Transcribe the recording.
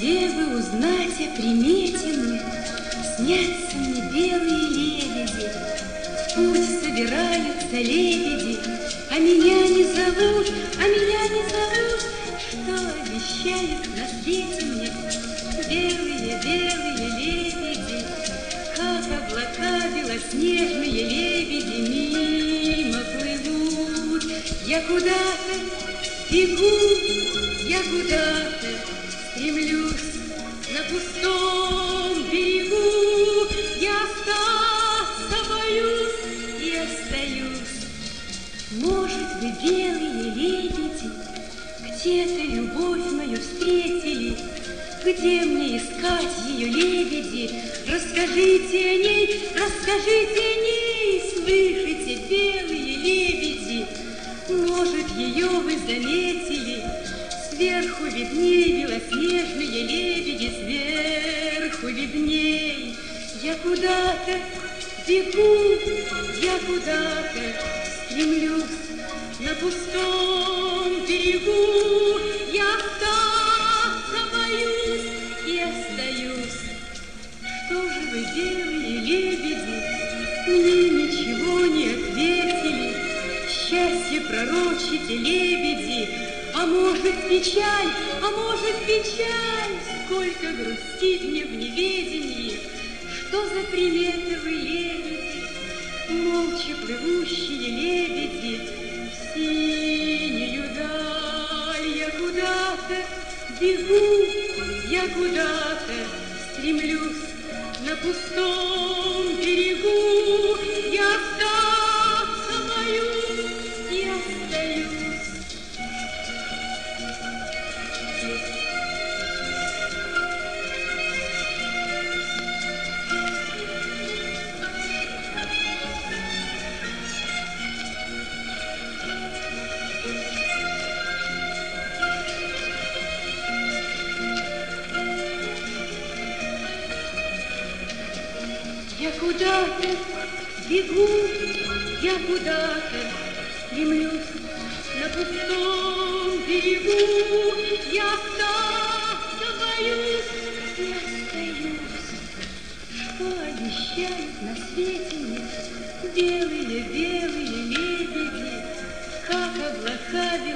Где бы узнать о примете мне, снятся мне белые лебеди. В путь собираются лебеди, а меня не зовут, а меня не зовут. Что обещают на свете мне белые, белые лебеди? Как облака белоснежные лебеди мимо плывут. Я куда-то бегу, я куда-то стремлюсь, на пустом берегу я остаться боюсь и остаюсь. Может быть, белые лебеди где-то любовь мою встретили. Где мне искать ее, лебеди? Расскажите о ней, расскажите о ней. Слышите, белые лебеди, может, ее вы заметили? Сверху видней белоснежные лебеди, сверху видней. Я куда-то бегу, я куда-то стремлюсь, на пустом берегу я остаться боюсь и остаюсь. Что же вы, белые лебеди, мне ничего не ответили? Счастье пророчите, лебеди, а может печаль, а может печаль? Сколько грустит мне в неведении. Что за приметы вы, лебеди, молча плывущие лебеди, в синюю даль? Я куда-то бегу, я куда-то стремлюсь, на пустом берегу я остаться боюсь и остаюсь. Я куда-то бегу, я куда-то стремлюсь, на пустом берегу я остаться боюсь и остаюсь. Что обещают на свете мне белые, белые лебеди? Как облака